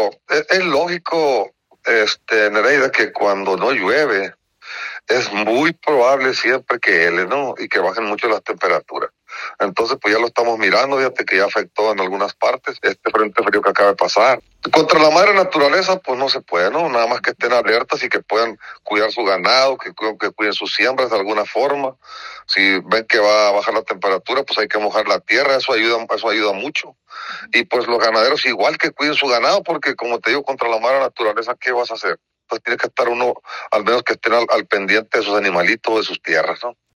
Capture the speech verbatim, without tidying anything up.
pero es, es lógico, este, Nereida, que cuando no llueve, es muy probable siempre que hele, ¿no? Y que bajen mucho las temperaturas. Entonces, pues ya lo estamos mirando, fíjate que ya afectó en algunas partes este frente frío que acaba de pasar. Contra la madre naturaleza, pues no se puede, ¿no? Nada más que estén alertas y que puedan cuidar su ganado, que, que cuiden sus siembras de alguna forma. Si ven que va a bajar la temperatura, pues hay que mojar la tierra, eso ayuda, eso ayuda mucho. Y pues los ganaderos igual que cuiden su ganado, porque como te digo, contra la madre naturaleza, ¿qué vas a hacer? Pues tiene que estar uno, al menos que estén al, al pendiente de sus animalitos, de sus tierras, ¿no?